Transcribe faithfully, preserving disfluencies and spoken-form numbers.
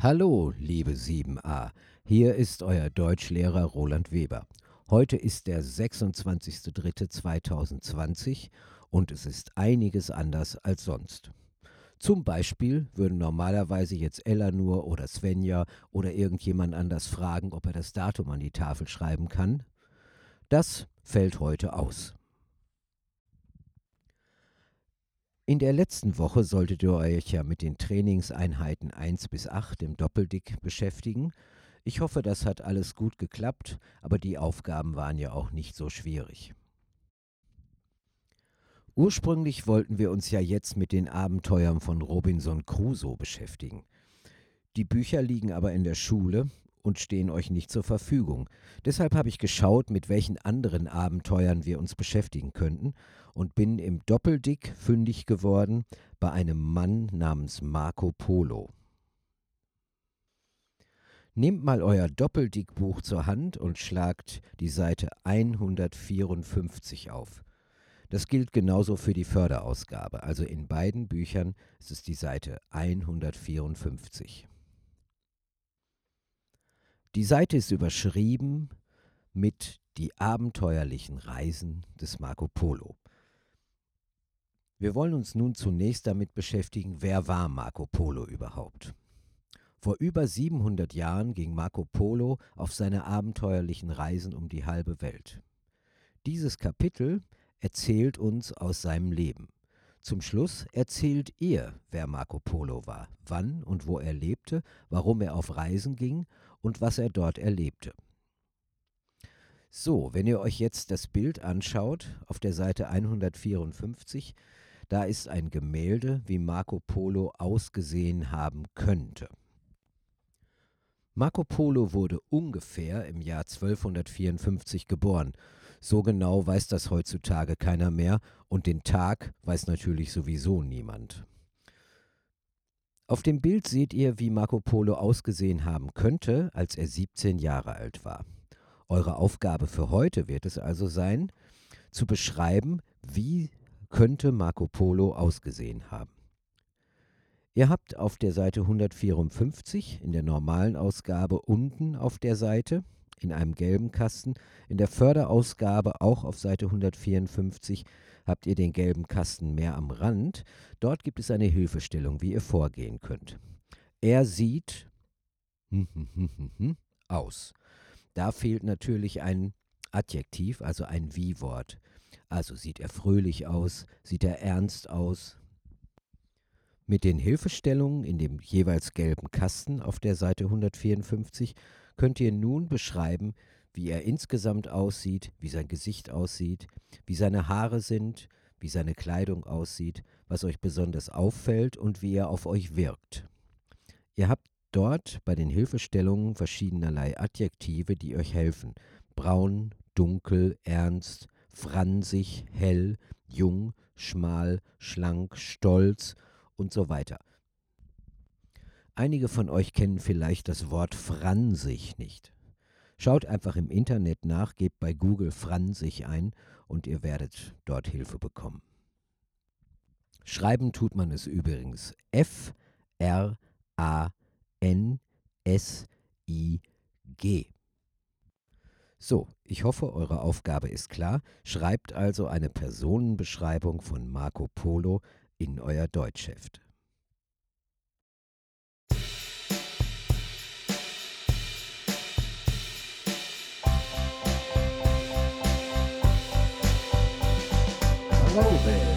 Hallo, liebe sieben a, hier ist euer Deutschlehrer Roland Weber. Heute ist der sechsundzwanzigster dritter zweitausendzwanzig und es ist einiges anders als sonst. Zum Beispiel würden normalerweise jetzt Ellanur oder Svenja oder irgendjemand anders fragen, ob er das Datum an die Tafel schreiben kann. Das fällt heute aus. In der letzten Woche solltet ihr euch ja mit den Trainingseinheiten eins bis acht im Doppeldick beschäftigen. Ich hoffe, das hat alles gut geklappt, aber die Aufgaben waren ja auch nicht so schwierig. Ursprünglich wollten wir uns ja jetzt mit den Abenteuern von Robinson Crusoe beschäftigen. Die Bücher liegen aber in der Schule und stehen euch nicht zur Verfügung. Deshalb habe ich geschaut, mit welchen anderen Abenteuern wir uns beschäftigen könnten und bin im Doppeldick fündig geworden bei einem Mann namens Marco Polo. Nehmt mal euer Doppeldickbuch zur Hand und schlagt die Seite hundertvierundfünfzig auf. Das gilt genauso für die Förderausgabe, also in beiden Büchern ist es die Seite hundertvierundfünfzig. Die Seite ist überschrieben mit die abenteuerlichen Reisen des Marco Polo. Wir wollen uns nun zunächst damit beschäftigen, wer war Marco Polo überhaupt? Vor über siebenhundert Jahren ging Marco Polo auf seine abenteuerlichen Reisen um die halbe Welt. Dieses Kapitel erzählt uns aus seinem Leben. Zum Schluss erzählt ihr, wer Marco Polo war, wann und wo er lebte, warum er auf Reisen ging und was er dort erlebte. So, wenn ihr euch jetzt das Bild anschaut, auf der Seite hundertvierundfünfzig, da ist ein Gemälde, wie Marco Polo ausgesehen haben könnte. Marco Polo wurde ungefähr im Jahr zwölfhundertvierundfünfzig geboren. So genau weiß das heutzutage keiner mehr und den Tag weiß natürlich sowieso niemand. Auf dem Bild seht ihr, wie Marco Polo ausgesehen haben könnte, als er siebzehn Jahre alt war. Eure Aufgabe für heute wird es also sein, zu beschreiben, wie könnte Marco Polo ausgesehen haben. Ihr habt auf der Seite hundertvierundfünfzig in der normalen Ausgabe unten auf der Seite in einem gelben Kasten, in der Förderausgabe auch auf Seite hundertvierundfünfzig habt ihr den gelben Kasten mehr am Rand. Dort gibt es eine Hilfestellung, wie ihr vorgehen könnt. Er sieht aus. Da fehlt natürlich ein Adjektiv, also ein Wie-Wort. Also sieht er fröhlich aus, sieht er ernst aus. Mit den Hilfestellungen in dem jeweils gelben Kasten auf der Seite hundertvierundfünfzig könnt ihr nun beschreiben, wie er insgesamt aussieht, wie sein Gesicht aussieht, wie seine Haare sind, wie seine Kleidung aussieht, was euch besonders auffällt und wie er auf euch wirkt. Ihr habt dort bei den Hilfestellungen verschiedenerlei Adjektive, die euch helfen. Braun, dunkel, ernst, fransig, hell, jung, schmal, schlank, stolz und so weiter. Einige von euch kennen vielleicht das Wort fransig nicht. Schaut einfach im Internet nach, gebt bei Google fransig ein und ihr werdet dort Hilfe bekommen. Schreiben tut man es übrigens F R A N S I G. So, ich hoffe, eure Aufgabe ist klar. Schreibt also eine Personenbeschreibung von Marco Polo in euer Deutschheft. Hello there.